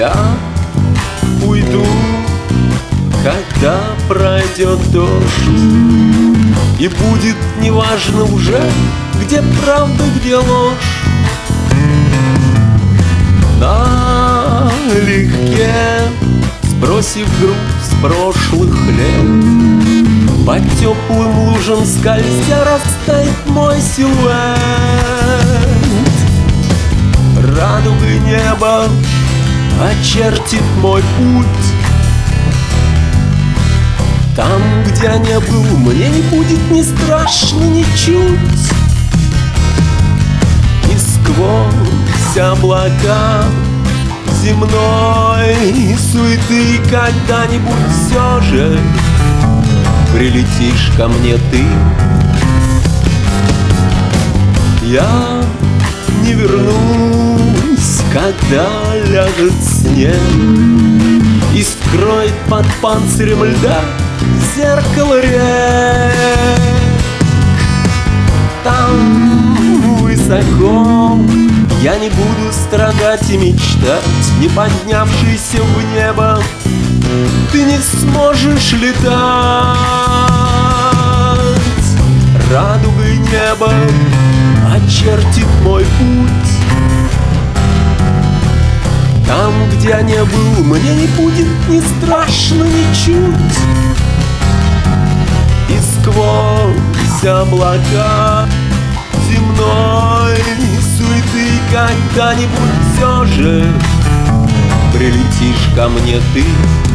Я уйду, когда пройдет дождь, и будет неважно уже, где правда, где ложь. Налегке, сбросив груз прошлых лет, по теплым лужам скользя растает мой силуэт. Радугой неба очертит мой путь. Там, где я не был, мне не будет ни страшно, ничуть. И сквозь облака земной суеты когда-нибудь все же прилетишь ко мне ты. Я не вернусь, когда ляжет снег и скроет под панцирем льда зеркало рек. Там высоко я не буду страдать и мечтать, не поднявшийся в небо ты не сможешь летать. Радугой неба очертит мой путь. Там, где я не был, мне не будет ни страшно, ничуть. И сквозь облака земной суеты когда-нибудь все же прилетишь ко мне ты.